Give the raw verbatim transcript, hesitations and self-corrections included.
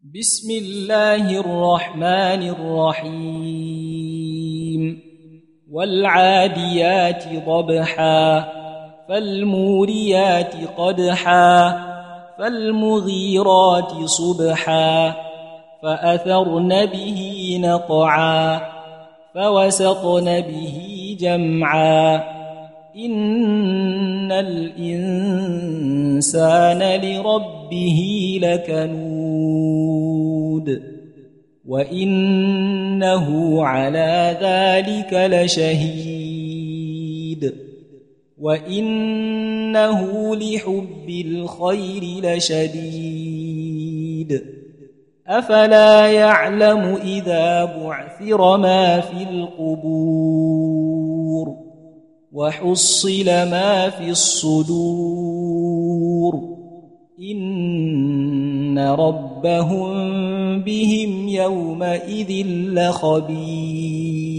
بسم الله الرحمن الرحيم والعاديات ضبحا فالموريات قدحا فالمغيرات صبحا فأثرن به نقعا فوسطن به جمعا إن الإنسان لربه لكنود وإنه على ذلك لشهيد وإنه لحب الخير لشديد أفلا يعلم إذا بعثر ما في القبور وحصل ما في الصدور إن ربهم بهم يومئذ لخبير.